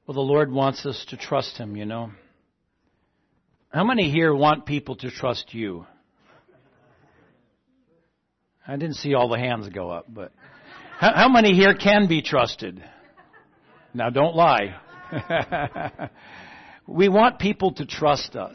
Well, the Lord wants us to trust Him, you know. How many here want people to trust you? I didn't see all the hands go up, but how many here can be trusted? Now, don't lie. We want people to trust us.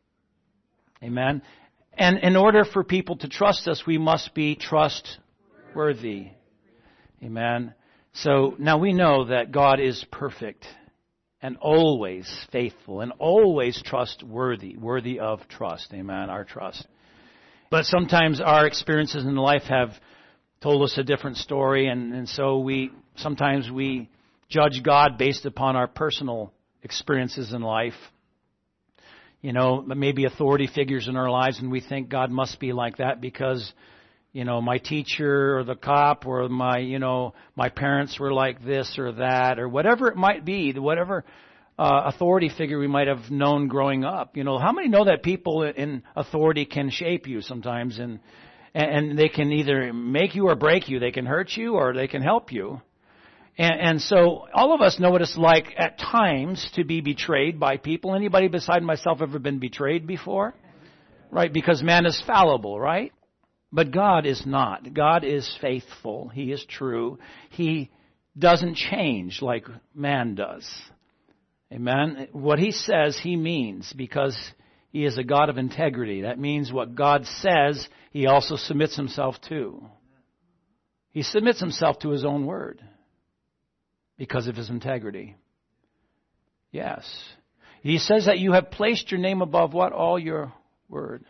Amen. And in order for people to trust us, we must be trustworthy. Amen. So now we know that God is perfect and always faithful and always trustworthy, worthy of trust. Amen. Our trust. But sometimes our experiences in life have told us a different story, and so sometimes we judge God based upon our personal experiences in life. You know, maybe authority figures in our lives, and we think God must be like that because, you know, my teacher or the cop or my parents were like this or that or whatever it might be, whatever authority figure we might have known growing up. You know, how many know that people in authority can shape you sometimes, and they can either make you or break you. They can hurt you or they can help you. And so all of us know what it's like at times to be betrayed by people. Anybody beside myself ever been betrayed before? Right? Because man is fallible, right? But God is not. God is faithful. He is true. He doesn't change like man does. Amen? What He says, He means, because He is a God of integrity. That means what God says, He also submits Himself to. He submits Himself to His own word. Because of His integrity. Yes. He says that you have placed your name above what? All your word.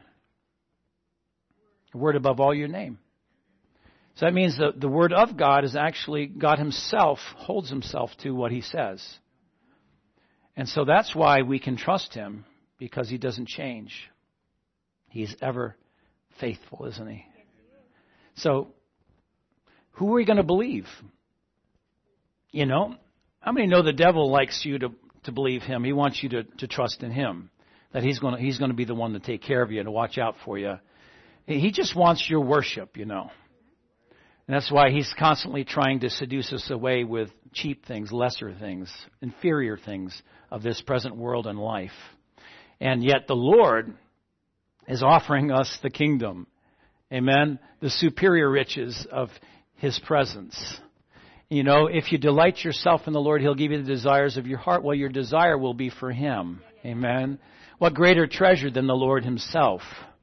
The word above all your name. So that means that the word of God is actually, God Himself holds Himself to what He says. And so that's why we can trust Him, because He doesn't change. He's ever faithful, isn't He? So, who are we going to believe? You know, how many know the devil likes you to believe him? He wants you to trust in him, that he's going to be the one to take care of you and to watch out for you. He just wants your worship, you know. And that's why he's constantly trying to seduce us away with cheap things, lesser things, inferior things of this present world and life. And yet the Lord is offering us the kingdom. Amen. The superior riches of His presence. You know, if you delight yourself in the Lord, He'll give you the desires of your heart. Well, your desire will be for Him. Amen. What greater treasure than the Lord Himself?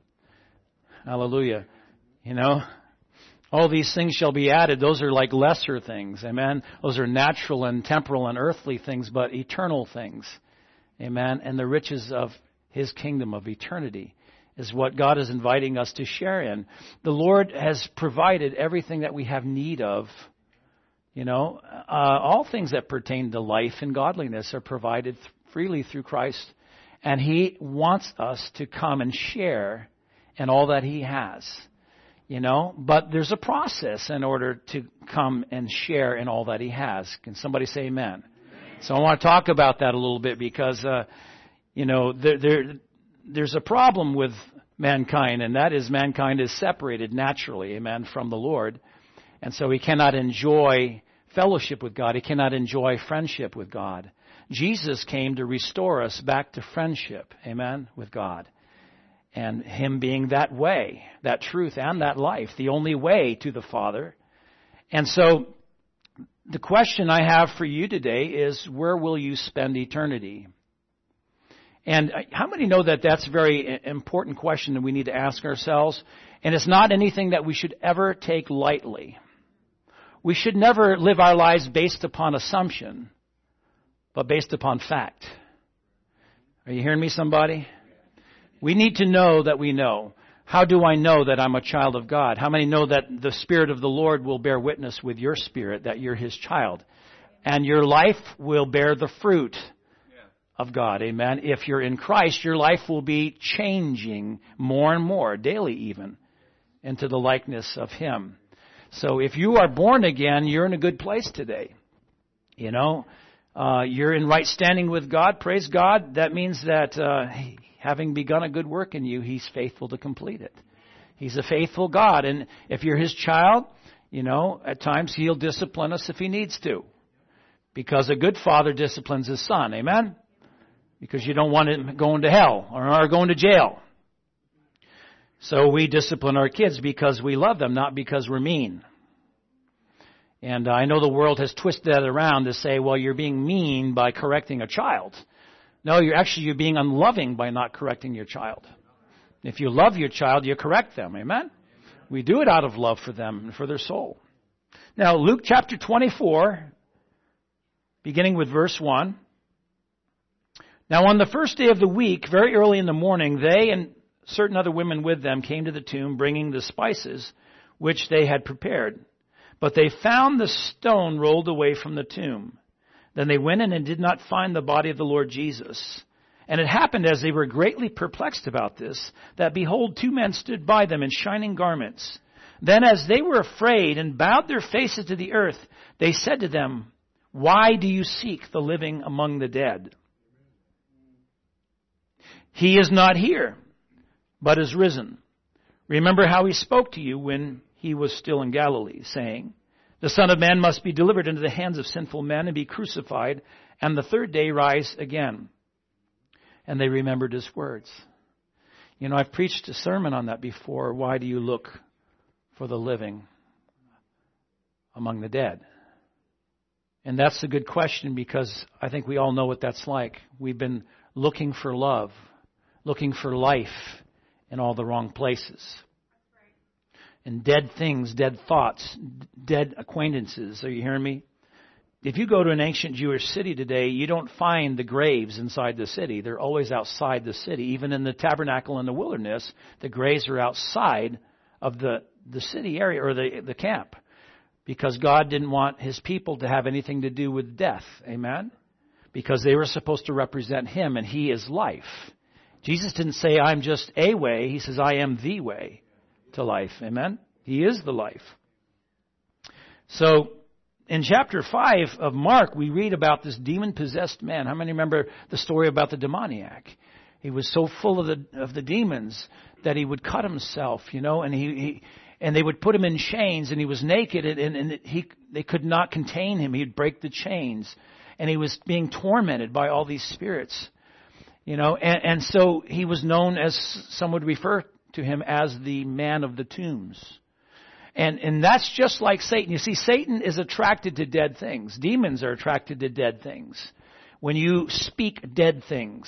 Hallelujah. You know, all these things shall be added. Those are like lesser things. Amen. Those are natural and temporal and earthly things, but eternal things. Amen. And the riches of His kingdom of eternity is what God is inviting us to share in. The Lord has provided everything that we have need of. You know, all things that pertain to life and godliness are provided freely through Christ. And He wants us to come and share in all that He has. You know, but there's a process in order to come and share in all that He has. Can somebody say amen? So I want to talk about that a little bit because, you know, there's a problem with mankind, and that is mankind is separated naturally, amen, from the Lord. And so he cannot enjoy fellowship with God. He cannot enjoy friendship with God. Jesus came to restore us back to friendship, amen, with God. And Him being that way, that truth and that life, the only way to the Father. And so the question I have for you today is, where will you spend eternity? And how many know that that's a very important question that we need to ask ourselves? And it's not anything that we should ever take lightly. We should never live our lives based upon assumption, but based upon fact. Are you hearing me, somebody? We need to know that we know. How do I know that I'm a child of God? How many know that the Spirit of the Lord will bear witness with your spirit that you're His child? And your life will bear the fruit of God. Amen. If you're in Christ, your life will be changing more and more, daily even, into the likeness of Him. So if you are born again, you're in a good place today. You know, you're in right standing with God. Praise God. That means that having begun a good work in you, He's faithful to complete it. He's a faithful God. And if you're His child, you know, at times He'll discipline us if He needs to. Because a good father disciplines his son. Amen? Because you don't want him going to hell or going to jail. So we discipline our kids because we love them, not because we're mean. And I know the world has twisted that around to say, well, you're being mean by correcting a child. No, you're being unloving by not correcting your child. If you love your child, you correct them. Amen? We do it out of love for them and for their soul. Now, Luke chapter 24, beginning with verse 1. Now, on the first day of the week, very early in the morning, they and certain other women with them came to the tomb, bringing the spices which they had prepared. But they found the stone rolled away from the tomb. Then they went in and did not find the body of the Lord Jesus. And it happened, as they were greatly perplexed about this, that behold, two men stood by them in shining garments. Then as they were afraid and bowed their faces to the earth, they said to them, why do you seek the living among the dead? He is not here, but is risen. Remember how he spoke to you when he was still in Galilee, saying, the Son of Man must be delivered into the hands of sinful men and be crucified, and the third day rise again. And they remembered his words. You know, I've preached a sermon on that before. Why do you look for the living among the dead? And that's a good question, because I think we all know what that's like. We've been looking for love, looking for life in all the wrong places. And dead things, dead thoughts, dead acquaintances. Are you hearing me? If you go to an ancient Jewish city today, you don't find the graves inside the city. They're always outside the city. Even in the tabernacle in the wilderness, the graves are outside of the city area or the camp. Because God didn't want his people to have anything to do with death. Amen? Because they were supposed to represent him, and he is life. Jesus didn't say, I'm just a way. He says, I am the way to life. Amen? He is the life. So, in chapter 5 of Mark, we read about this demon-possessed man. How many remember the story about the demoniac? He was so full of the demons that he would cut himself, and they would put him in chains, and he was naked, and they could not contain him. He'd break the chains, and he was being tormented by all these spirits, and so he was known as, some would refer to him as the man of the tombs. And that's just like Satan. You see, Satan is attracted to dead things. Demons are attracted to dead things. When you speak dead things,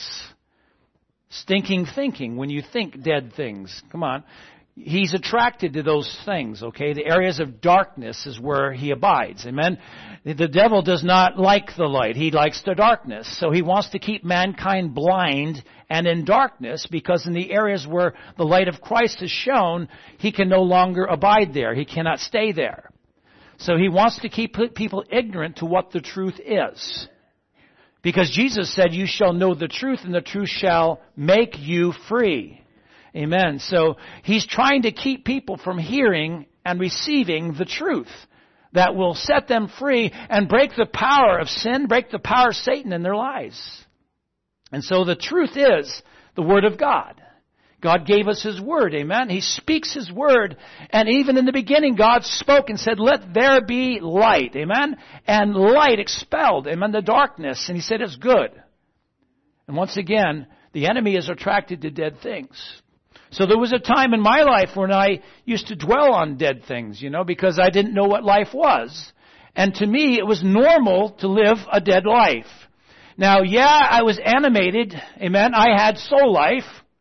stinking thinking, when you think dead things, come on. He's attracted to those things, okay? The areas of darkness is where he abides, amen? The devil does not like the light. He likes the darkness. So he wants to keep mankind blind and in darkness, because in the areas where the light of Christ is shown, he can no longer abide there. He cannot stay there. So he wants to keep people ignorant to what the truth is. Because Jesus said, you shall know the truth, and the truth shall make you free. Amen. So he's trying to keep people from hearing and receiving the truth that will set them free and break the power of sin, break the power of Satan in their lives. And so the truth is the Word of God. God gave us His Word. Amen. He speaks His Word. And even in the beginning, God spoke and said, let there be light. Amen. And light expelled, amen, the darkness. And He said it's good. And once again, the enemy is attracted to dead things. So there was a time in my life when I used to dwell on dead things, because I didn't know what life was. And to me, it was normal to live a dead life. Now, I was animated. Amen. I had soul life.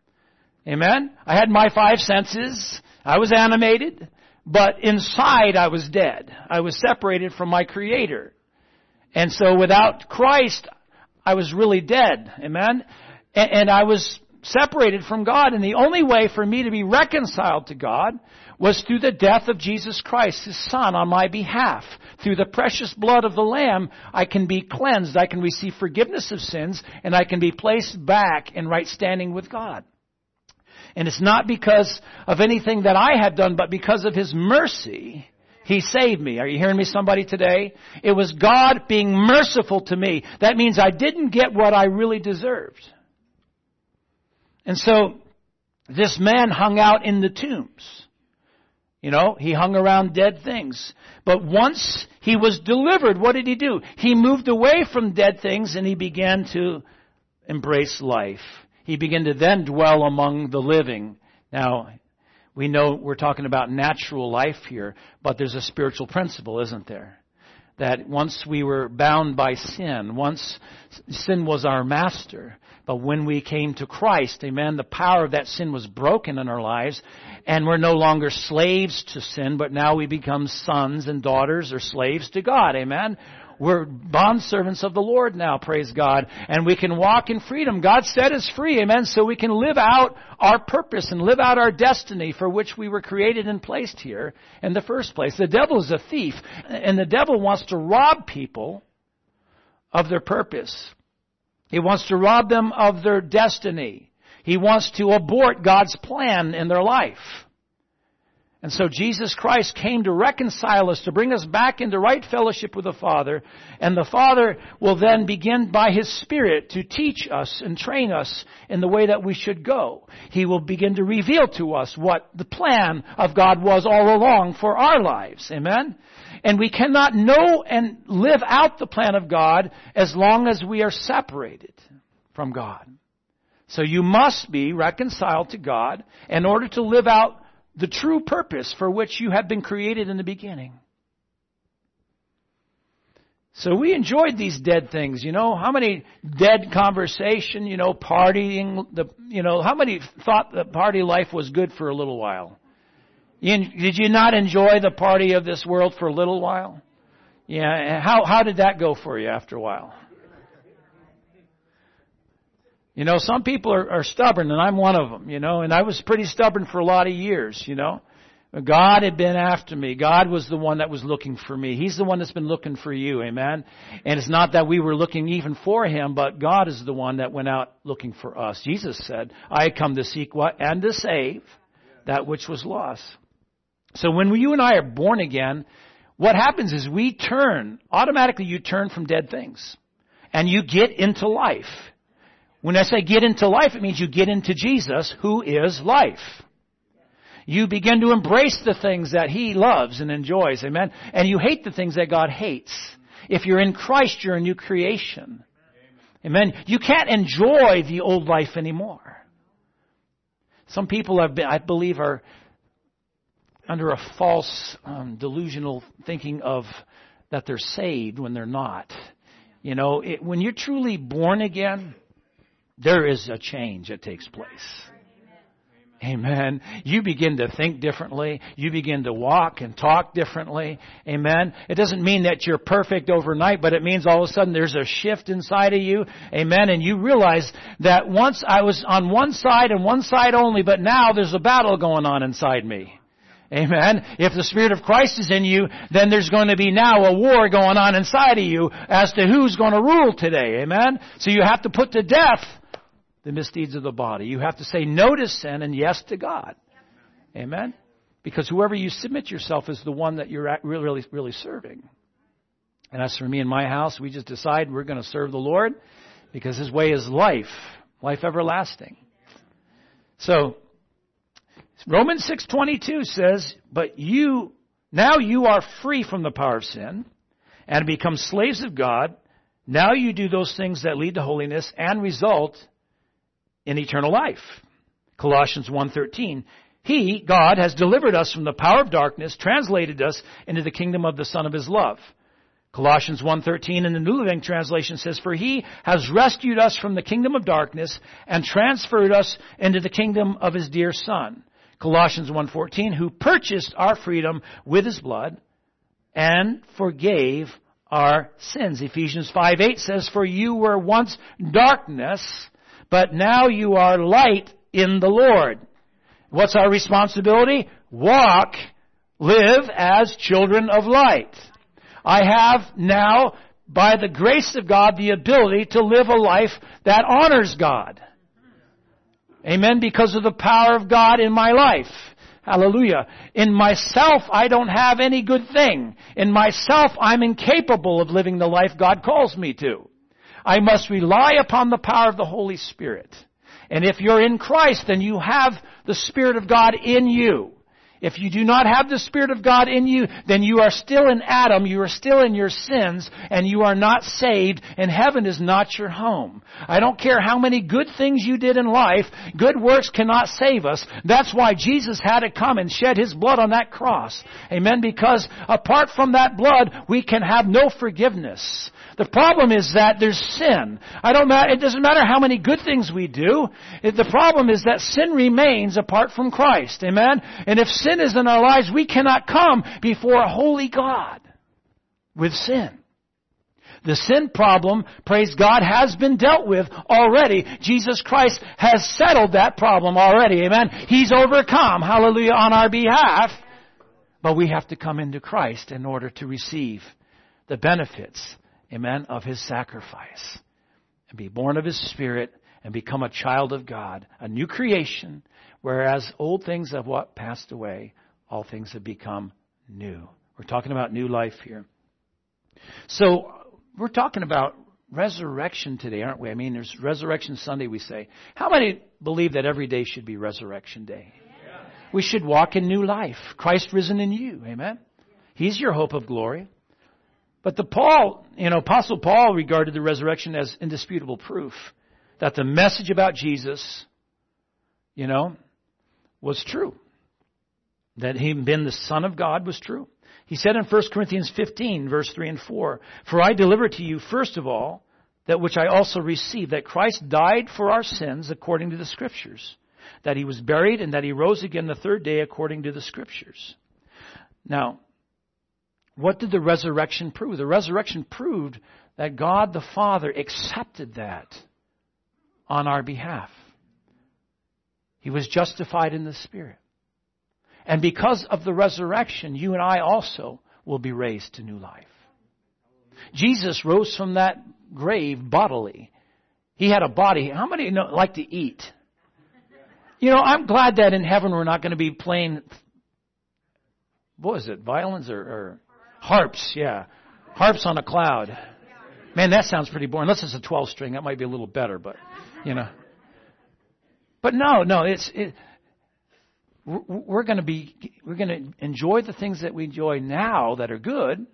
Amen. I had my 5 senses. I was animated. But inside, I was dead. I was separated from my Creator. And so without Christ, I was really dead. Amen. And I was separated from God. And the only way for me to be reconciled to God was through the death of Jesus Christ, His Son, on my behalf. Through the precious blood of the Lamb, I can be cleansed, I can receive forgiveness of sins, and I can be placed back in right standing with God. And it's not because of anything that I had done, but because of His mercy, He saved me. Are you hearing me, somebody, today? It was God being merciful to me. That means I didn't get what I really deserved. And so, this man hung out in the tombs. He hung around dead things. But once He was delivered. What did he do? He moved away from dead things and he began to embrace life. He began to then dwell among the living. Now, we know we're talking about natural life here, but there's a spiritual principle, isn't there? That once we were bound by sin, once sin was our master, but when we came to Christ, amen, the power of that sin was broken in our lives, and we're no longer slaves to sin, but now we become sons and daughters or slaves to God, amen. We're bondservants of the Lord now, praise God. And we can walk in freedom. God set us free, amen, so we can live out our purpose and live out our destiny for which we were created and placed here in the first place. The devil is a thief, and the devil wants to rob people of their purpose. He wants to rob them of their destiny. He wants to abort God's plan in their life. And so Jesus Christ came to reconcile us, to bring us back into right fellowship with the Father. And the Father will then begin by His Spirit to teach us and train us in the way that we should go. He will begin to reveal to us what the plan of God was all along for our lives. Amen? And we cannot know and live out the plan of God as long as we are separated from God. So you must be reconciled to God in order to live out the true purpose for which you have been created in the beginning. So we enjoyed these dead things, how many dead conversation, partying, how many thought that party life was good for a little while? Did you not enjoy the party of this world for a little while? Yeah, how did that go for you after a while? Some people are stubborn, and I'm one of them, and I was pretty stubborn for a lot of years, God had been after me. God was the one that was looking for me. He's the one that's been looking for you, amen? And it's not that we were looking even for Him, but God is the one that went out looking for us. Jesus said, I come to seek what? And to save that which was lost. So when you and I are born again, what happens is automatically you turn from dead things, and you get into life. When I say get into life, it means you get into Jesus, who is life. You begin to embrace the things that He loves and enjoys, amen? And you hate the things that God hates. If you're in Christ, you're a new creation. Amen? You can't enjoy the old life anymore. Some people I believe, are under a false, delusional thinking of that they're saved when they're not. When you're truly born again, there is a change that takes place. Amen. You begin to think differently. You begin to walk and talk differently. Amen. It doesn't mean that you're perfect overnight, but it means all of a sudden there's a shift inside of you. Amen. And you realize that once I was on one side and one side only, but now there's a battle going on inside me. Amen. If the Spirit of Christ is in you, then there's going to be now a war going on inside of you as to who's going to rule today. Amen. So you have to put to death the misdeeds of the body. You have to say no to sin and yes to God. Amen. Because whoever you submit yourself is the one that you're really, really serving. And as for me and my house, we just decide we're going to serve the Lord because His way is life everlasting. So Romans 6:22 says, but now you are free from the power of sin and become slaves of God. Now you do those things that lead to holiness and result in eternal life. Colossians 1:13. He, God, has delivered us from the power of darkness, translated us into the kingdom of the Son of His love. Colossians 1:13 in the New Living Translation says, for He has rescued us from the kingdom of darkness and transferred us into the kingdom of His dear Son. Colossians 1:14, who purchased our freedom with His blood and forgave our sins. Ephesians 5:8 says, for you were once darkness, but now you are light in the Lord. What's our responsibility? Walk, live as children of light. I have now, by the grace of God, the ability to live a life that honors God. Amen. Because of the power of God in my life. Hallelujah. In myself, I don't have any good thing. In myself, I'm incapable of living the life God calls me to. I must rely upon the power of the Holy Spirit. And if you're in Christ, then you have the Spirit of God in you. If you do not have the Spirit of God in you, then you are still in Adam, you are still in your sins, and you are not saved, and heaven is not your home. I don't care how many good things you did in life, good works cannot save us. That's why Jesus had to come and shed His blood on that cross. Amen? Because apart from that blood, we can have no forgiveness. The problem is that there's sin. It doesn't matter how many good things we do. The problem is that sin remains apart from Christ. Amen? And if sin is in our lives, we cannot come before a holy God with sin. The sin problem, praise God, has been dealt with already. Jesus Christ has settled that problem already. Amen? He's overcome, hallelujah, on our behalf. But we have to come into Christ in order to receive the benefits, amen, of His sacrifice. And be born of His Spirit and become a child of God, a new creation, whereas old things have what? Passed away. All things have become new. We're talking about new life here. So, we're talking about resurrection today, aren't we? I mean, there's Resurrection Sunday, we say. How many believe that every day should be Resurrection Day? Yeah. We should walk in new life. Christ risen in you. Amen? He's your hope of glory. But Apostle Paul regarded the resurrection as indisputable proof that the message about Jesus, was true. That He being the Son of God was true. He said in 1 Corinthians 15, verse 3 and 4, "For I deliver to you, first of all, that which I also received, that Christ died for our sins according to the Scriptures, that He was buried, and that He rose again the third day according to the Scriptures." Now, what did the resurrection prove? The resurrection proved that God the Father accepted that on our behalf. He was justified in the Spirit. And because of the resurrection, you and I also will be raised to new life. Jesus rose from that grave bodily. He had a body. How many like to eat? I'm glad that in heaven we're not going to be playing, what was it, violins or harps? Yeah. Harps on a cloud. Man, that sounds pretty boring. Unless it's a 12-string, that might be a little better, but, But no, we're going to enjoy the things that we enjoy now that are good,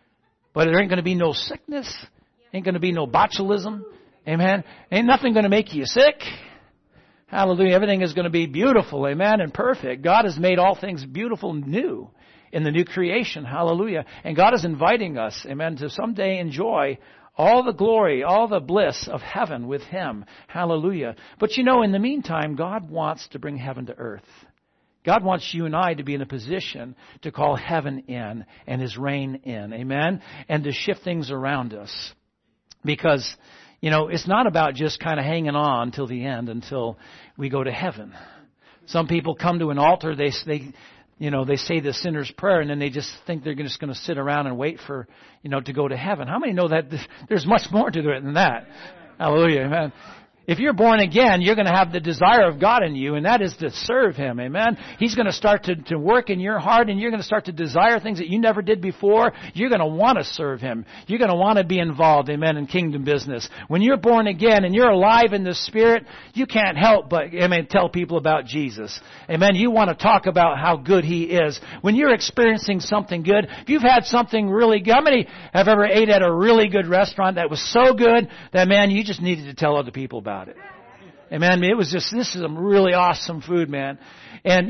but there ain't going to be no sickness, ain't going to be no botulism, amen. Ain't nothing going to make you sick. Hallelujah. Everything is going to be beautiful, amen, and perfect. God has made all things beautiful and new in the new creation, hallelujah. And God is inviting us, amen, to someday enjoy all the glory, all the bliss of heaven with Him, hallelujah. But in the meantime, God wants to bring heaven to earth. God wants you and I to be in a position to call heaven in and His reign in. Amen? And to shift things around us. Because, it's not about just kind of hanging on till the end, until we go to heaven. Some people come to an altar, they say the sinner's prayer, and then they just think they're just going to sit around and wait for, to go to heaven. How many know that there's much more to it than that? Hallelujah. Amen. If you're born again, you're going to have the desire of God in you, and that is to serve Him. Amen? He's going to start to work in your heart, and you're going to start to desire things that you never did before. You're going to want to serve Him. You're going to want to be involved, amen, in kingdom business. When you're born again and you're alive in the Spirit, you can't help but, tell people about Jesus. Amen? You want to talk about how good He is. When you're experiencing something good, if you've had something really good, how many have ever ate at a really good restaurant that was so good that, man, you just needed to tell other people about it? Amen. It was this is some really awesome food, man. And,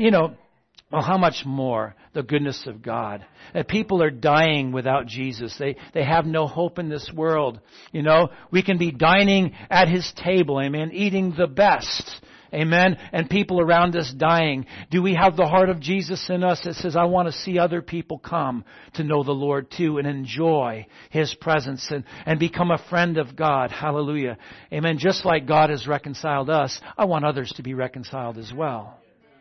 how much more the goodness of God. That people are dying without Jesus. They have no hope in this world. We can be dining at His table, amen, eating the best. Amen. And people around us dying. Do we have the heart of Jesus in us that says, I want to see other people come to know the Lord too and enjoy His presence and become a friend of God? Hallelujah. Amen. Just like God has reconciled us, I want others to be reconciled as well.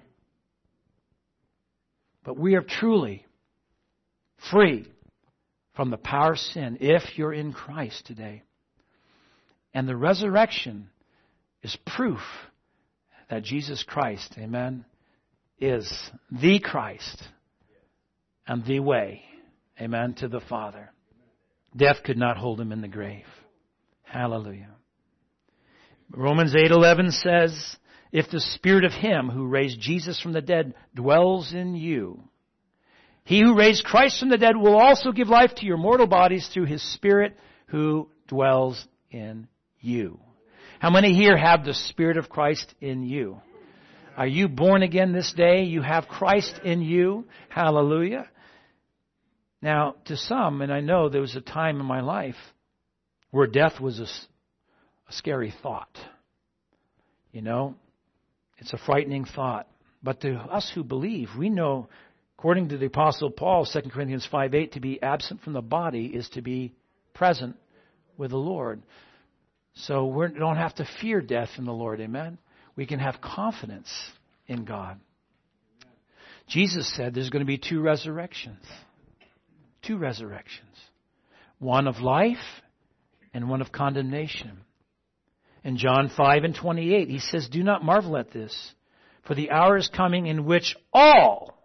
But we are truly free from the power of sin if you're in Christ today. And the resurrection is proof that Jesus Christ, amen, is the Christ and the way, amen, to the Father. Death could not hold Him in the grave. Hallelujah. Romans 8:11 says, if the Spirit of Him who raised Jesus from the dead dwells in you, He who raised Christ from the dead will also give life to your mortal bodies through His Spirit who dwells in you. How many here have the Spirit of Christ in you? Are you born again this day? You have Christ in you. Hallelujah. Now, to some, and I know there was a time in my life where death was a scary thought. You know, it's a frightening thought. But to us who believe, we know, according to the Apostle Paul, 2 Corinthians 5:8, to be absent from the body is to be present with the Lord. So we don't have to fear death in the Lord. Amen. We can have confidence in God. Jesus said there's going to be two resurrections. Two resurrections. One of life and one of condemnation. In John 5:28, He says, do not marvel at this, for the hour is coming in which all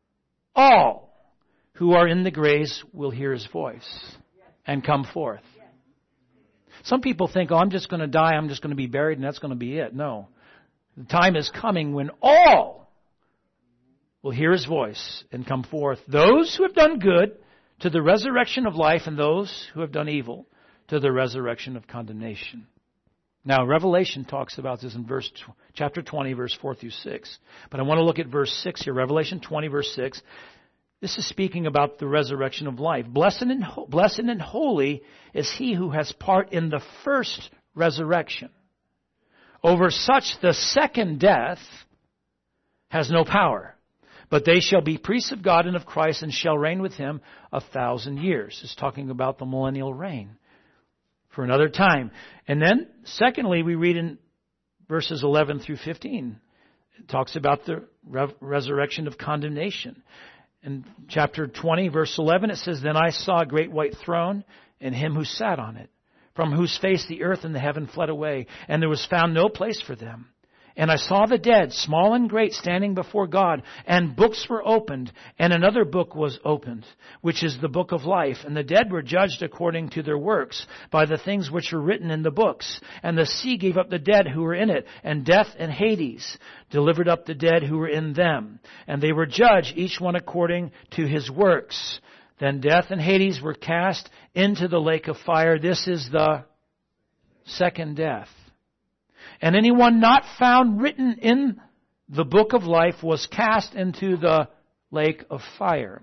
who are in the graves will hear His voice and come forth. Some people think, I'm just going to die, I'm just going to be buried, and that's going to be it. No. The time is coming when all will hear His voice and come forth. Those who have done good to the resurrection of life, and those who have done evil to the resurrection of condemnation. Now, Revelation talks about this in chapter 20, verse 4 through 6. But I want to look at verse 6 here. Revelation 20, verse 6. This is speaking about the resurrection of life. Blessed and holy is he who has part in the first resurrection. Over such the second death has no power. But they shall be priests of God and of Christ and shall reign with Him 1,000 years. It's talking about the millennial reign for another time. And then, secondly, we read in verses 11 through 15. It talks about the resurrection of condemnation. In chapter 20, verse 11, it says, Then I saw a great white throne and Him who sat on it, from whose face the earth and the heaven fled away, and there was found no place for them. And I saw the dead, small and great, standing before God, and books were opened, and another book was opened, which is the book of life. And the dead were judged according to their works, by the things which were written in the books. And the sea gave up the dead who were in it, and death and Hades delivered up the dead who were in them. And they were judged, each one according to his works. Then death and Hades were cast into the lake of fire. This is the second death. And anyone not found written in the book of life was cast into the lake of fire.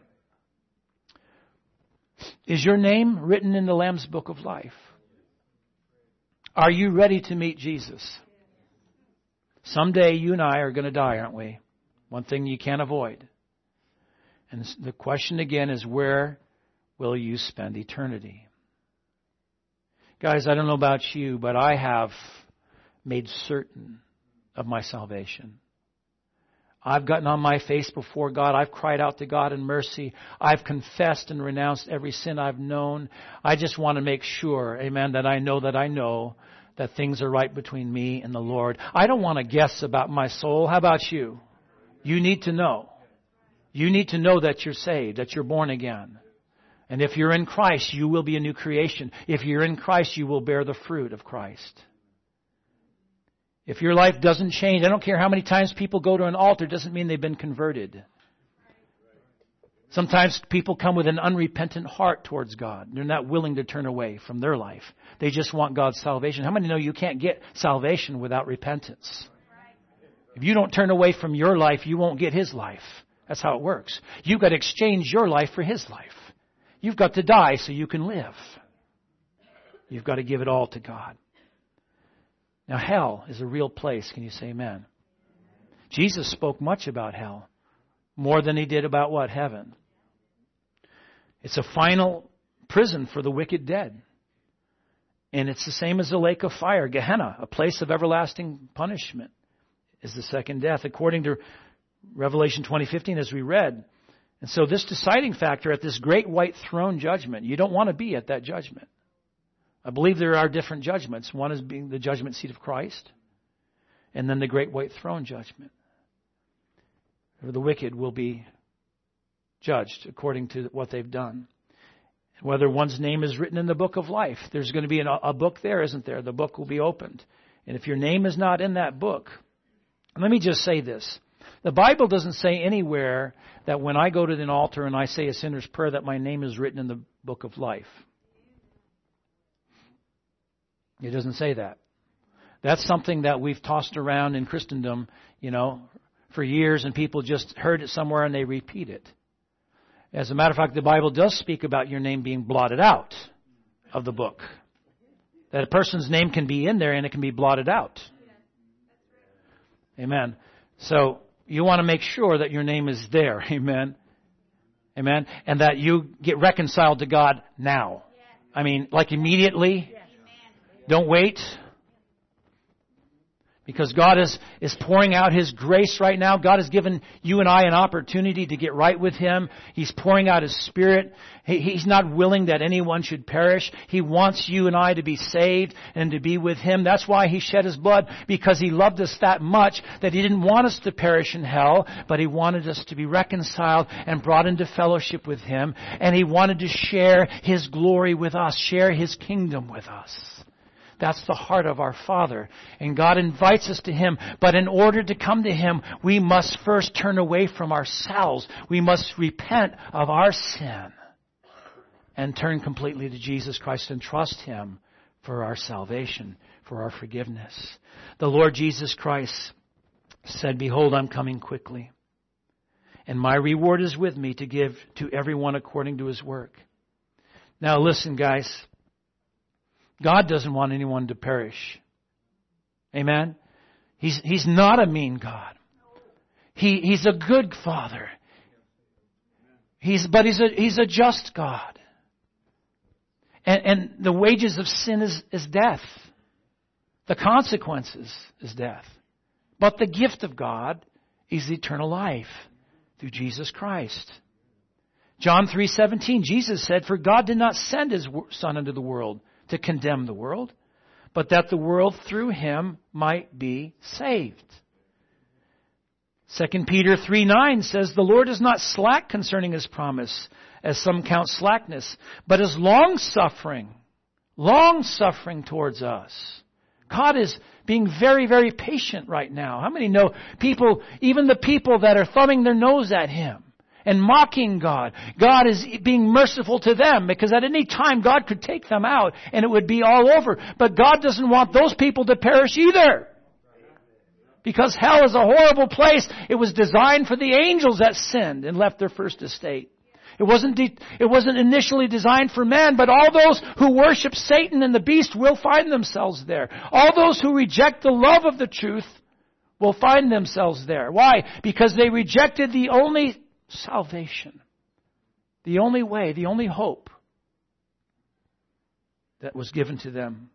Is your name written in the Lamb's book of life? Are you ready to meet Jesus? Someday you and I are going to die, aren't we? One thing you can't avoid. And the question again is, where will you spend eternity? Guys, I don't know about you, but I have made certain of my salvation. I've gotten on my face before God. I've cried out to God in mercy. I've confessed and renounced every sin I've known. I just want to make sure, amen, that I know that things are right between me and the Lord. I don't want to guess about my soul. How about you? You need to know. You need to know that you're saved, that you're born again. And if you're in Christ, you will be a new creation. If you're in Christ, you will bear the fruit of Christ. If your life doesn't change, I don't care how many times people go to an altar, it doesn't mean they've been converted. Sometimes people come with an unrepentant heart towards God. They're not willing to turn away from their life. They just want God's salvation. How many know you can't get salvation without repentance? If you don't turn away from your life, you won't get His life. That's how it works. You've got to exchange your life for His life. You've got to die so you can live. You've got to give it all to God. Now, hell is a real place. Can you say amen? Jesus spoke much about hell. More than He did about what? Heaven. It's a final prison for the wicked dead. And it's the same as the lake of fire. Gehenna, a place of everlasting punishment, is the second death, according to Revelation 20:15, as we read. And so this deciding factor at this great white throne judgment, you don't want to be at that judgment. I believe there are different judgments. One is being the judgment seat of Christ, and then the great white throne judgment, where the wicked will be judged according to what they've done. Whether one's name is written in the book of life, there's going to be a book there, isn't there? The book will be opened. And if your name is not in that book, Let me just say this. The Bible doesn't say anywhere that when I go to an altar and I say a sinner's prayer that my name is written in the book of life. It doesn't say that. That's something that we've tossed around in Christendom, for years, and people just heard it somewhere and they repeat it. As a matter of fact, the Bible does speak about your name being blotted out of the book. That a person's name can be in there and it can be blotted out. Amen. So you want to make sure that your name is there. Amen. Amen. And that you get reconciled to God now. I mean, like immediately. Don't wait. Because God is pouring out His grace right now. God has given you and I an opportunity to get right with Him. He's pouring out His Spirit. He's not willing that anyone should perish. He wants you and I to be saved and to be with Him. That's why He shed His blood, because He loved us that much that He didn't want us to perish in hell, but He wanted us to be reconciled and brought into fellowship with Him. And He wanted to share His glory with us, share His kingdom with us. That's the heart of our Father. And God invites us to Him. But in order to come to Him, we must first turn away from ourselves. We must repent of our sin and turn completely to Jesus Christ and trust Him for our salvation, for our forgiveness. The Lord Jesus Christ said, "Behold, I'm coming quickly, and my reward is with me to give to everyone according to his work." Now listen, guys. God doesn't want anyone to perish. Amen? He's not a mean God. He's a good Father. He's a just God. And the wages of sin is death. The consequences is death. But the gift of God is eternal life through Jesus Christ. John 3:17, Jesus said, "For God did not send His Son into the world to condemn the world, but that the world through Him might be saved." 2 Peter 3:9 says, "The Lord is not slack concerning His promise, as some count slackness, but is long-suffering towards us." God is being very, very patient right now. How many know people, even the people that are thumbing their nose at Him and mocking God, God is being merciful to them, because at any time God could take them out and it would be all over. But God doesn't want those people to perish either. Because hell is a horrible place. It was designed for the angels that sinned and left their first estate. It wasn't initially designed for man, but all those who worship Satan and the beast will find themselves there. All those who reject the love of the truth will find themselves there. Why? Because they rejected the only salvation, the only way, the only hope that was given to them.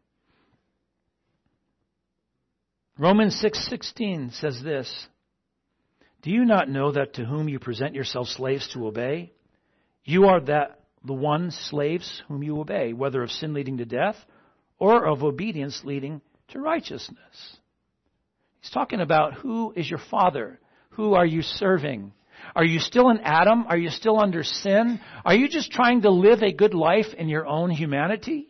Romans 6:16 says this, "Do you not know that to whom you present yourselves slaves to obey, you are the one slaves whom you obey, whether of sin leading to death or of obedience leading to righteousness?" He's talking about who is your father. Who are you serving? Are you still in Adam? Are you still under sin? Are you just trying to live a good life in your own humanity?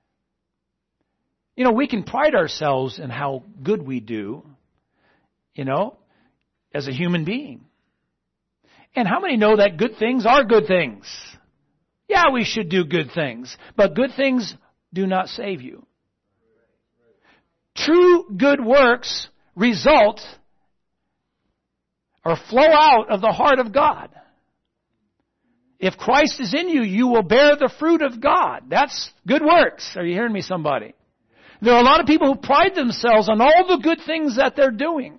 We can pride ourselves in how good we do, as a human being. And how many know that good things are good things? Yeah, we should do good things, but good things do not save you. True good works result or flow out of the heart of God. If Christ is in you, you will bear the fruit of God. That's good works. Are you hearing me, somebody? There are a lot of people who pride themselves on all the good things that they're doing.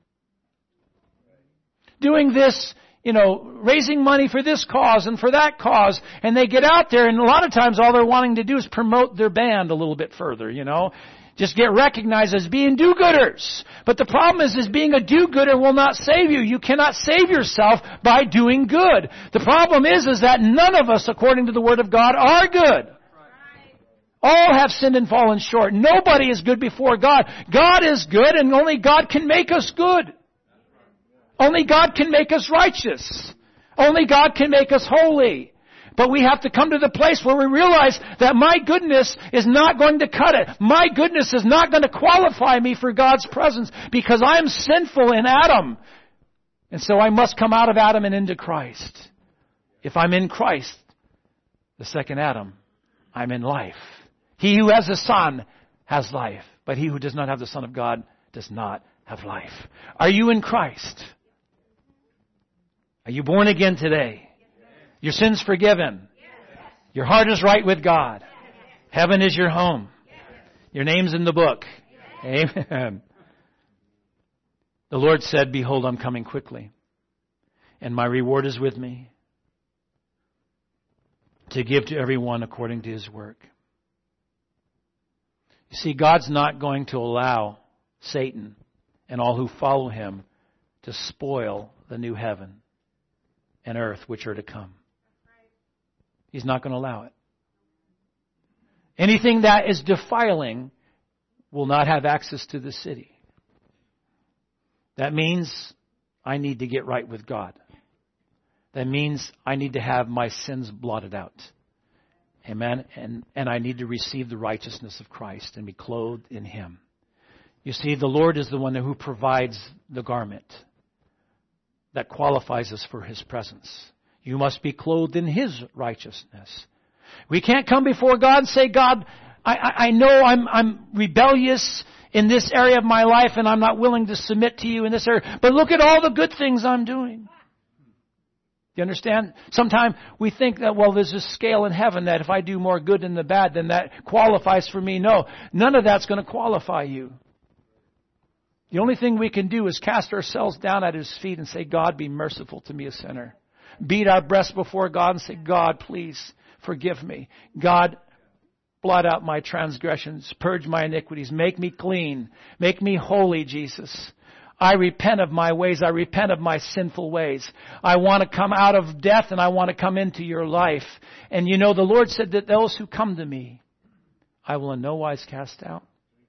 Doing this, raising money for this cause and for that cause. And they get out there, and a lot of times all they're wanting to do is promote their band a little bit further, Just get recognized as being do-gooders. But the problem is being a do-gooder will not save you. You cannot save yourself by doing good. The problem is that none of us, according to the Word of God, are good. All have sinned and fallen short. Nobody is good before God. God is good, and only God can make us good. Only God can make us righteous. Only God can make us holy. But we have to come to the place where we realize that my goodness is not going to cut it. My goodness is not going to qualify me for God's presence because I am sinful in Adam. And so I must come out of Adam and into Christ. If I'm in Christ, the second Adam, I'm in life. He who has the Son has life, but he who does not have the Son of God does not have life. Are you in Christ? Are you born again today? Your sins forgiven. Your heart is right with God. Heaven is your home. Your name's in the book. Amen. The Lord said, behold, I'm coming quickly, and my reward is with me to give to everyone according to his work. You see, God's not going to allow Satan and all who follow him to spoil the new heaven and earth which are to come. He's not going to allow it. Anything that is defiling will not have access to the city. That means I need to get right with God. That means I need to have my sins blotted out. Amen. And I need to receive the righteousness of Christ and be clothed in Him. You see, the Lord is the one who provides the garment that qualifies us for His presence. You must be clothed in His righteousness. We can't come before God and say, God, I know I'm rebellious in this area of my life and I'm not willing to submit to you in this area. But look at all the good things I'm doing. Do you understand? Sometimes we think that, well, there's a scale in heaven that if I do more good than the bad, then that qualifies for me. No, none of that's going to qualify you. The only thing we can do is cast ourselves down at His feet and say, God, be merciful to me, a sinner. Beat our breast before God and say, God, please forgive me. God, blot out my transgressions. Purge my iniquities. Make me clean. Make me holy, Jesus. I repent of my ways. I repent of my sinful ways. I want to come out of death and I want to come into your life. And you know, the Lord said that those who come to me, I will in no wise cast out.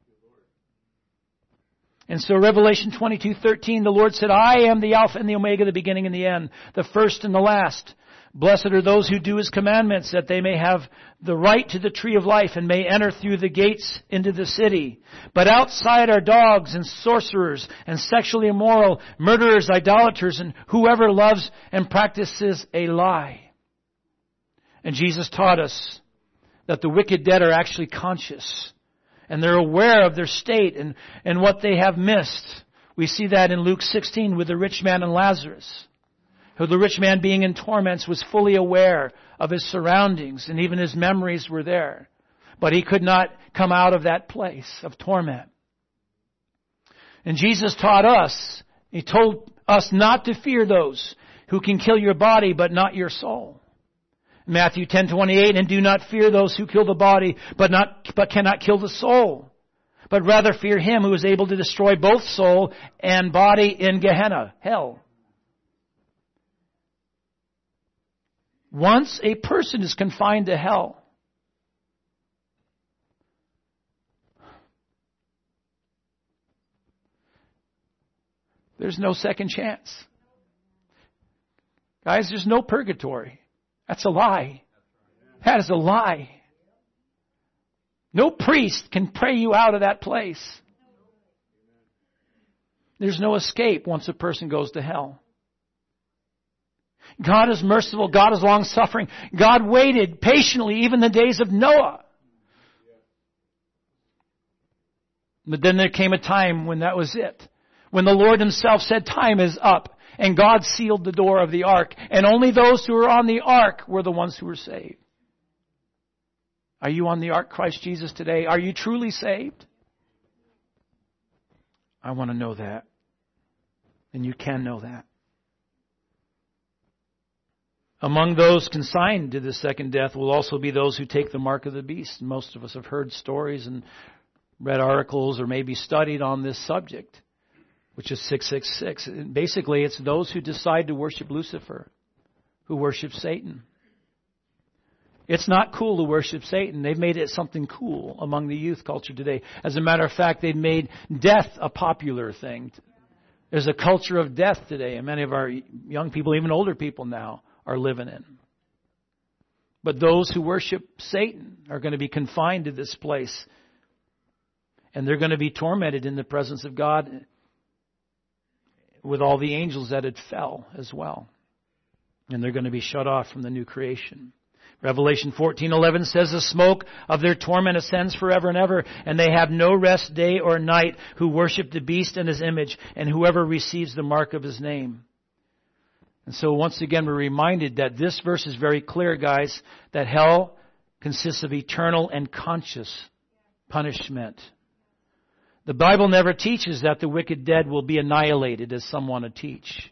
And so Revelation 22:13, the Lord said, I am the Alpha and the Omega, the beginning and the end, the first and the last. Blessed are those who do His commandments, that they may have the right to the tree of life and may enter through the gates into the city. But outside are dogs and sorcerers and sexually immoral, murderers, idolaters, and whoever loves and practices a lie. And Jesus taught us that the wicked dead are actually conscious. And they're aware of their state and what they have missed. We see that in Luke 16 with the rich man and Lazarus. Who the rich man being in torments was fully aware of his surroundings and even his memories were there. But he could not come out of that place of torment. And Jesus taught us, He told us not to fear those who can kill your body but not your soul. Matthew 10:28, and do not fear those who kill the body, but cannot kill the soul. But rather fear Him who is able to destroy both soul and body in Gehenna, hell. Once a person is confined to hell, there's no second chance. Guys, there's no purgatory. That's a lie. That is a lie. No priest can pray you out of that place. There's no escape once a person goes to hell. God is merciful. God is long-suffering. God waited patiently even the days of Noah. But then there came a time when that was it. When the Lord Himself said, time is up. And God sealed the door of the ark. And only those who were on the ark were the ones who were saved. Are you on the ark, Christ Jesus, today? Are you truly saved? I want to know that. And you can know that. Among those consigned to the second death will also be those who take the mark of the beast. Most of us have heard stories and read articles or maybe studied on this subject, which is 666. Basically, it's those who decide to worship Lucifer, who worship Satan. It's not cool to worship Satan. They've made it something cool among the youth culture today. As a matter of fact, they've made death a popular thing. There's a culture of death today, and many of our young people, even older people now, are living in. But those who worship Satan are going to be confined to this place. And they're going to be tormented in the presence of God with all the angels that had fell as well. And they're going to be shut off from the new creation. Revelation 14:11 says, the smoke of their torment ascends forever and ever, and they have no rest day or night who worship the beast and his image, and whoever receives the mark of his name. And so once again we're reminded that this verse is very clear, guys, that hell consists of eternal and conscious punishment. The Bible never teaches that the wicked dead will be annihilated, as some want to teach.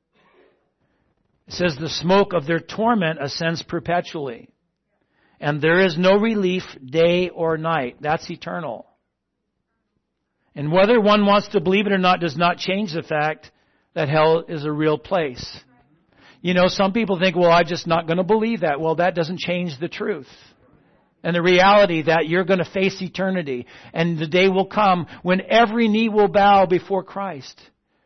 It says the smoke of their torment ascends perpetually. And there is no relief day or night. That's eternal. And whether one wants to believe it or not does not change the fact that hell is a real place. You know, some people think, well, I'm just not going to believe that. Well, that doesn't change the truth. And the reality that you're going to face eternity. And the day will come when every knee will bow before Christ.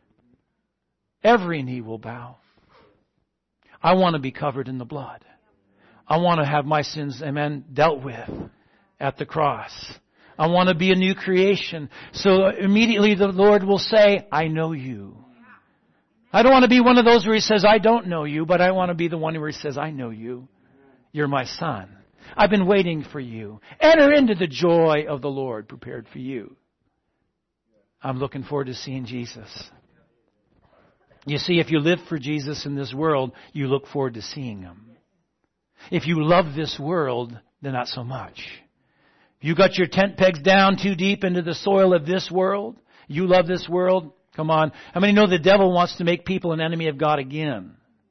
Every knee will bow. I want to be covered in the blood. I want to have my sins, amen, dealt with at the cross. I want to be a new creation. So immediately the Lord will say, I know you. I don't want to be one of those where He says, I don't know you, but I want to be the one where He says, I know you. You're my son. I've been waiting for you. Enter into the joy of the Lord prepared for you. I'm looking forward to seeing Jesus. You see, if you live for Jesus in this world, you look forward to seeing Him. If you love this world, then not so much. If you got your tent pegs down too deep into the soil of this world, you love this world, come on. How many know the devil wants to make people an enemy of God again?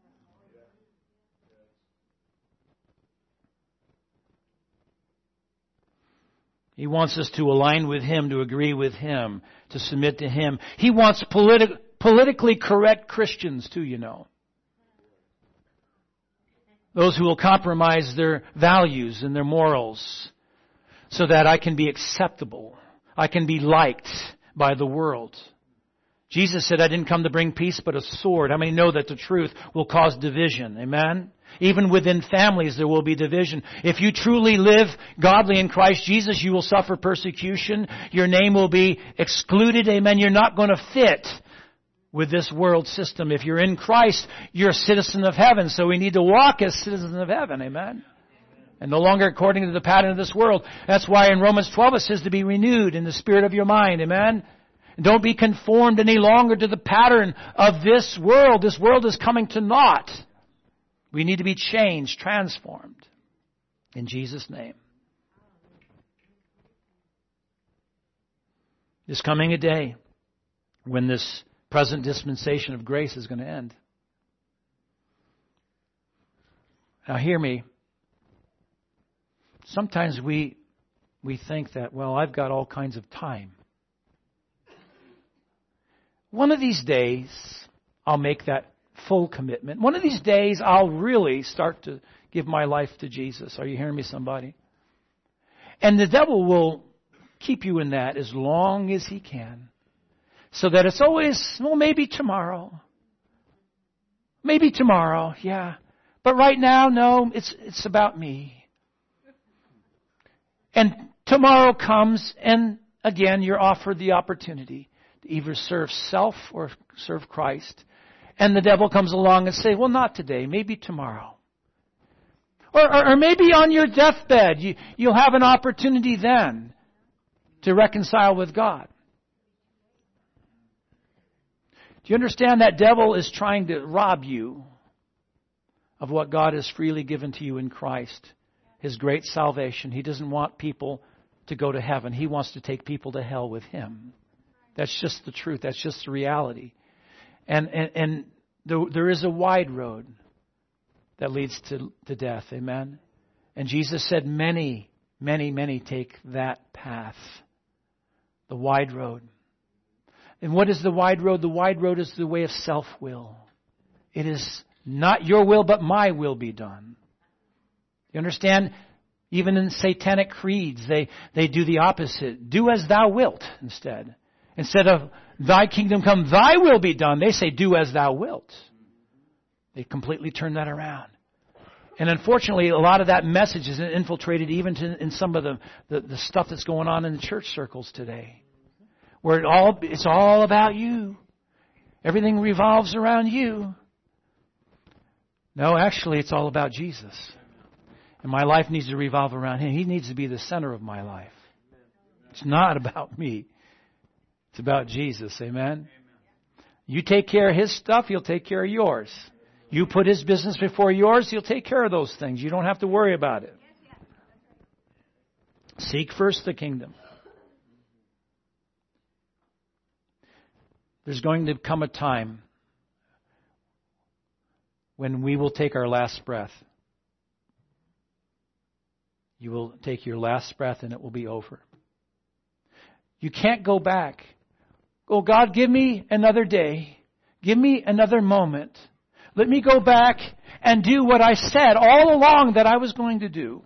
He wants us to align with Him, to agree with Him, to submit to Him. He wants politically correct Christians too, you know. Those who will compromise their values and their morals so that I can be acceptable. I can be liked by the world. Jesus said, I didn't come to bring peace but a sword. How many know that the truth will cause division? Amen? Even within families there will be division. If you truly live godly in Christ Jesus, you will suffer persecution. Your name will be excluded. Amen? You're not going to fit with this world system. If you're in Christ, you're a citizen of heaven. So we need to walk as citizens of heaven. Amen? And no longer according to the pattern of this world. That's why in Romans 12 it says to be renewed in the spirit of your mind. Amen? Don't be conformed any longer to the pattern of this world. This world is coming to naught. We need to be changed, transformed. In Jesus' name. There's coming a day when this present dispensation of grace is going to end. Now hear me. Sometimes we think that, well, I've got all kinds of time. One of these days, I'll make that full commitment. One of these days, I'll really start to give my life to Jesus. Are you hearing me, somebody? And the devil will keep you in that as long as he can. So that it's always, well, maybe tomorrow. Maybe tomorrow, yeah. But right now, no, it's about me. And tomorrow comes, and again, you're offered the opportunity to either serve self or serve Christ. And the devil comes along and say, well, not today, maybe tomorrow. Or maybe on your deathbed, you'll have an opportunity then to reconcile with God. Do you understand that devil is trying to rob you of what God has freely given to you in Christ? His great salvation. He doesn't want people to go to heaven. He wants to take people to hell with Him. That's just the truth. That's just the reality. And there is a wide road that leads to death. Amen? And Jesus said many, many, many take that path. The wide road. And what is the wide road? The wide road is the way of self-will. It is not your will, but my will be done. You understand? Even in satanic creeds, they do the opposite. Do as thou wilt instead. Instead of thy kingdom come, thy will be done, they say do as thou wilt. They completely turn that around. And unfortunately, a lot of that message is infiltrated even in some of the stuff that's going on in the church circles today. Where it's all about you. Everything revolves around you. No, actually, it's all about Jesus. And my life needs to revolve around Him. He needs to be the center of my life. It's not about me. It's about Jesus. Amen? You take care of His stuff, He'll take care of yours. You put His business before yours, He'll take care of those things. You don't have to worry about it. Seek first the kingdom. There's going to come a time when we will take our last breath. You will take your last breath and it will be over. You can't go back. Oh, God, give me another day. Give me another moment. Let me go back and do what I said all along that I was going to do.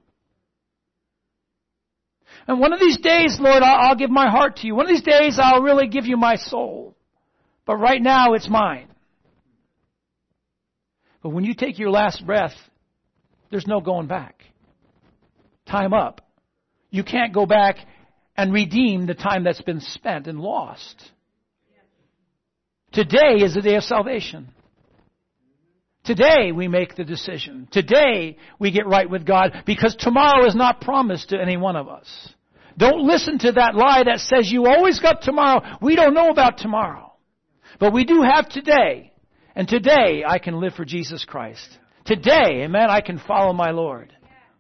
And one of these days, Lord, I'll give my heart to you. One of these days, I'll really give you my soul. But right now, it's mine. But when you take your last breath, there's no going back. Time up. You can't go back and redeem the time that's been spent and lost. Today is the day of salvation. Today we make the decision. Today we get right with God, because tomorrow is not promised to any one of us. Don't listen to that lie that says you always got tomorrow. We don't know about tomorrow. But we do have today. And today I can live for Jesus Christ. Today, amen, I can follow my Lord.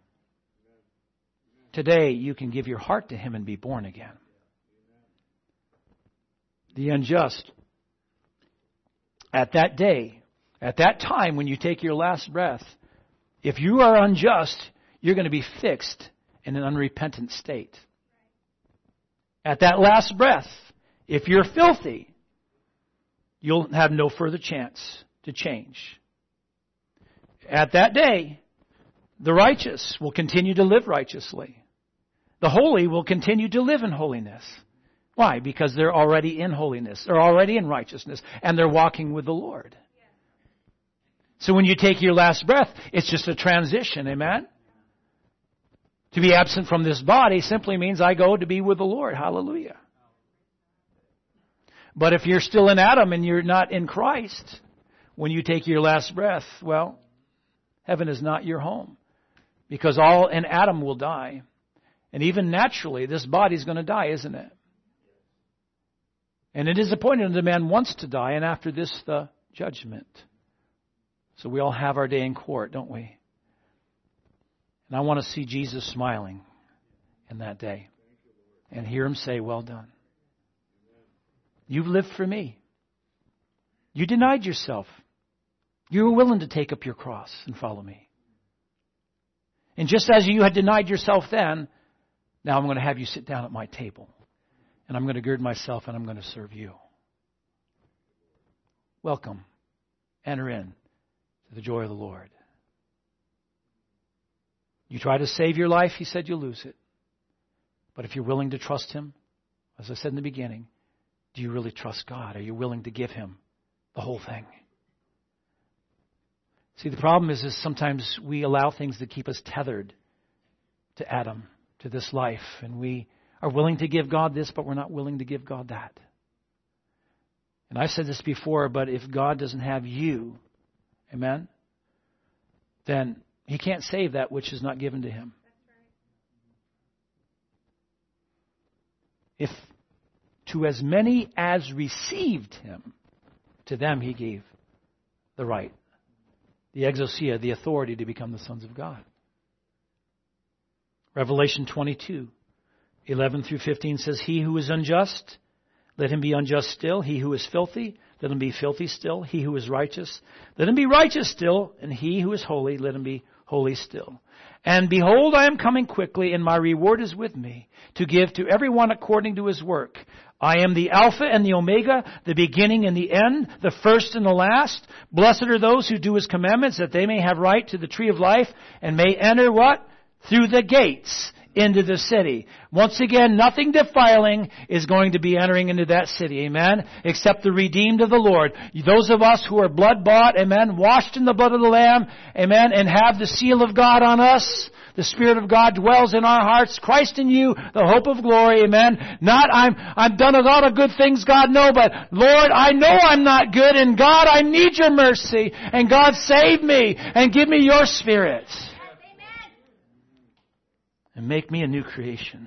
Today you can give your heart to Him and be born again. The unjust, at that day, at that time when you take your last breath, if you are unjust, you're going to be fixed in an unrepentant state. At that last breath, if you're filthy, you'll have no further chance to change. At that day, the righteous will continue to live righteously. The holy will continue to live in holiness. Why? Because they're already in holiness. They're already in righteousness. And they're walking with the Lord. So when you take your last breath, it's just a transition. Amen? To be absent from this body simply means I go to be with the Lord. Hallelujah. But if you're still in Adam and you're not in Christ, when you take your last breath, well, heaven is not your home. Because all in Adam will die. And even naturally, this body's going to die, isn't it? And it is appointed unto man once to die, and after this, the judgment. So we all have our day in court, don't we? And I want to see Jesus smiling in that day and hear Him say, well done. You've lived for me. You denied yourself. You were willing to take up your cross and follow me. And just as you had denied yourself then, now I'm going to have you sit down at my table. And I'm going to gird myself and I'm going to serve you. Welcome. Enter in to the joy of the Lord. You try to save your life, He said you'll lose it. But if you're willing to trust Him, as I said in the beginning, do you really trust God? Are you willing to give Him the whole thing? See, the problem is sometimes we allow things that keep us tethered to Adam, to this life. And we are willing to give God this, but we're not willing to give God that. And I've said this before, but if God doesn't have you, amen, then He can't save that which is not given to Him. If to as many as received Him, to them He gave the right, the exousia, the authority to become the sons of God. Revelation 22:11-15 says, He who is unjust, let him be unjust still. He who is filthy, let him be filthy still. He who is righteous, let him be righteous still. And he who is holy, let him be holy still. And behold, I am coming quickly, and my reward is with me, to give to everyone according to his work. I am the Alpha and the Omega, the beginning and the end, the first and the last. Blessed are those who do His commandments, that they may have right to the tree of life, and may enter what? Through the gates into the city. Once again, nothing defiling is going to be entering into that city. Amen. Except the redeemed of the Lord. Those of us who are blood bought. Amen. Washed in the blood of the Lamb. Amen. And have the seal of God on us. The Spirit of God dwells in our hearts. Christ in you, the hope of glory. Amen. Not I've done a lot of good things, God, no, but Lord, I know I'm not good, and God, I need your mercy. And God, save me and give me your Spirit. And make me a new creation.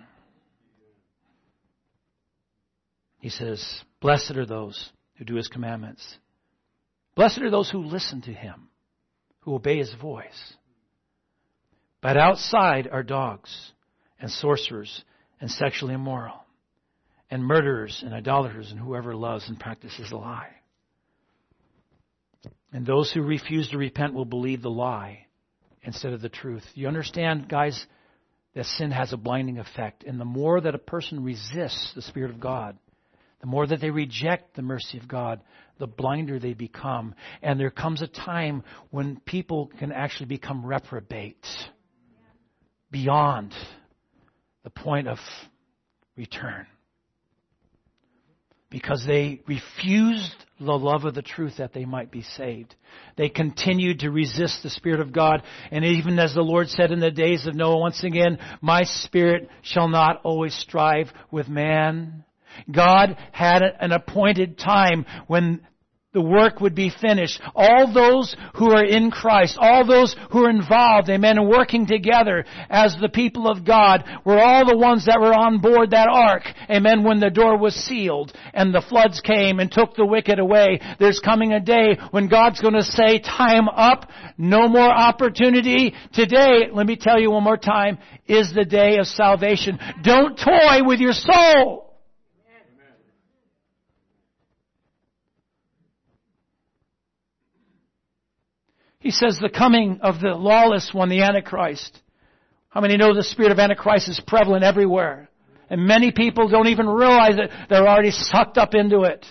He says, blessed are those who do His commandments. Blessed are those who listen to Him, who obey His voice. But outside are dogs and sorcerers and sexually immoral and murderers and idolaters and whoever loves and practices a lie. And those who refuse to repent will believe the lie instead of the truth. You understand, guys, that sin has a blinding effect. And the more that a person resists the Spirit of God, the more that they reject the mercy of God, the blinder they become. And there comes a time when people can actually become reprobate beyond the point of return. Because they refused the love of the truth that they might be saved. They continued to resist the Spirit of God. And even as the Lord said in the days of Noah, once again, my Spirit shall not always strive with man. God had an appointed time when the work would be finished. All those who are in Christ, all those who are involved, amen, and working together as the people of God, were all the ones that were on board that ark, amen, when the door was sealed and the floods came and took the wicked away. There's coming a day when God's going to say, time up, no more opportunity. Today, let me tell you one more time, is the day of salvation. Don't toy with your soul. He says the coming of the lawless one, the Antichrist. How many know the spirit of Antichrist is prevalent everywhere? And many people don't even realize it. They're already sucked up into it.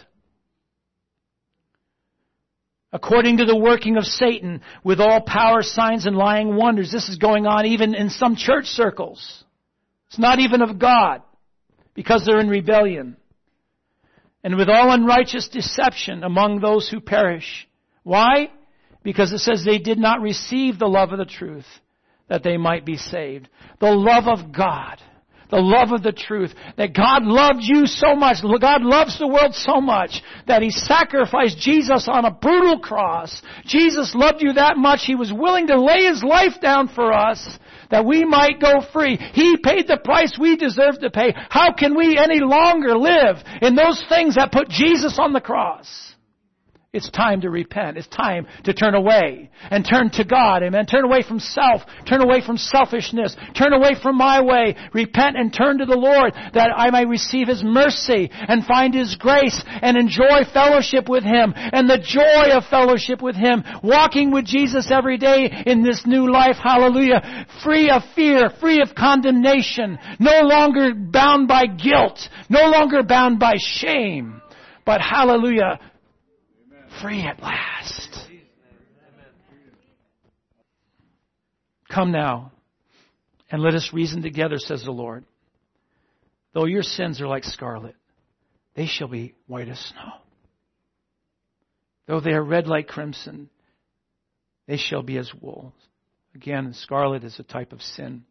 According to the working of Satan, with all power, signs, and lying wonders. This is going on even in some church circles. It's not even of God, because they're in rebellion. And with all unrighteous deception among those who perish. Why? Because it says they did not receive the love of the truth, that they might be saved. The love of God. The love of the truth. That God loved you so much. God loves the world so much that He sacrificed Jesus on a brutal cross. Jesus loved you that much, He was willing to lay His life down for us that we might go free. He paid the price we deserve to pay. How can we any longer live in those things that put Jesus on the cross? It's time to repent. It's time to turn away and turn to God. Amen. Turn away from self. Turn away from selfishness. Turn away from my way. Repent and turn to the Lord that I may receive His mercy and find His grace and enjoy fellowship with Him and the joy of fellowship with Him. Walking with Jesus every day in this new life. Hallelujah. Free of fear. Free of condemnation. No longer bound by guilt. No longer bound by shame. But hallelujah. Free at last. Come now, and let us reason together, says the Lord. Though your sins are like scarlet, they shall be white as snow. Though they are red like crimson, they shall be as wool. Again, scarlet is a type of sin.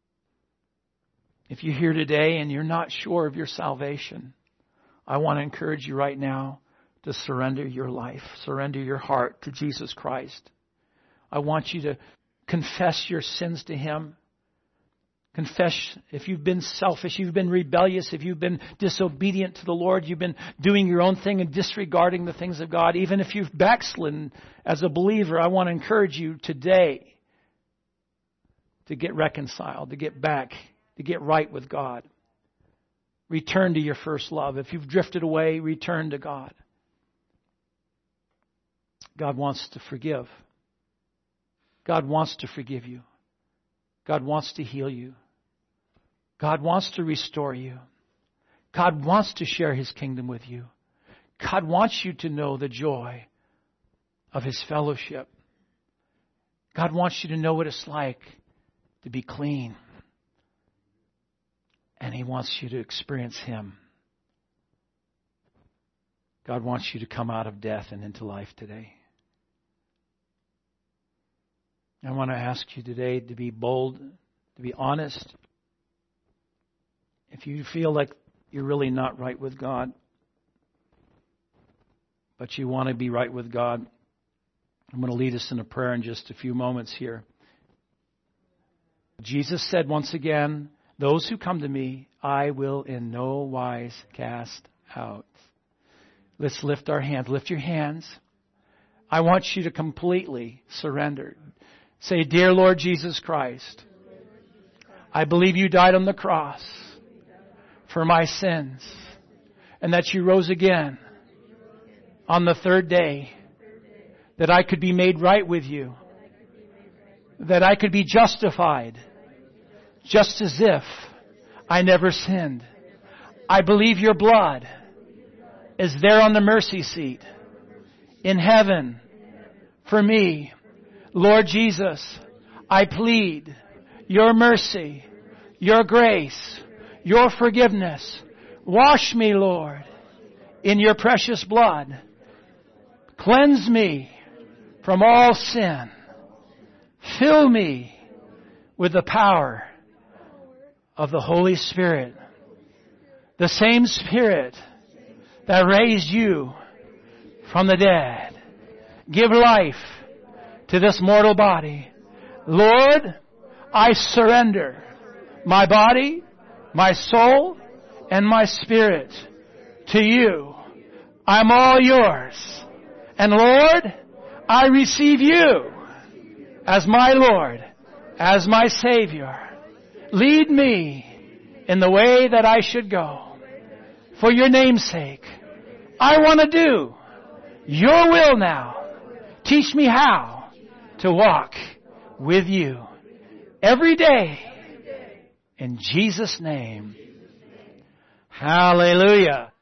If you're here today and you're not sure of your salvation, I want to encourage you right now to surrender your life, surrender your heart to Jesus Christ. I want you to confess your sins to Him. Confess if you've been selfish, you've been rebellious, if you've been disobedient to the Lord, you've been doing your own thing and disregarding the things of God. Even if you've backslidden as a believer, I want to encourage you today to get reconciled, to get back, to get right with God. Return to your first love. If you've drifted away, return to God. God wants to forgive. God wants to forgive you. God wants to heal you. God wants to restore you. God wants to share His kingdom with you. God wants you to know the joy of His fellowship. God wants you to know what it's like to be clean, And He wants you to experience Him. God wants you to come out of death and into life today. I want to ask you today to be bold, to be honest. If you feel like you're really not right with God, but you want to be right with God, I'm going to lead us in a prayer in just a few moments here. Jesus said once again, those who come to me, I will in no wise cast out. Let's lift our hands. Lift your hands. I want you to completely surrender. Say, Dear Lord Jesus Christ, I believe you died on the cross for my sins, and that you rose again on the third day, that I could be made right with you, that I could be justified, just as if I never sinned. I believe your blood is there on the mercy seat in heaven for me. Lord Jesus, I plead your mercy, your grace, your forgiveness. Wash me, Lord, in your precious blood. Cleanse me from all sin. Fill me with the power of the Holy Spirit. The same Spirit that raised you from the dead. Give life to this mortal body. Lord, I surrender my body, my soul, and my spirit to you. I'm all yours. And Lord, I receive you as my Lord, as my Savior. Lead me in the way that I should go. For your name's sake, I want to do your will now. Teach me how to walk with you every day. In Jesus' name. Hallelujah.